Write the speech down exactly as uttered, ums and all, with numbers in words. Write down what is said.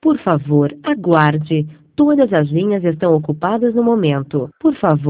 Por favor, aguarde. Todas as linhas estão ocupadas no momento. Por favor.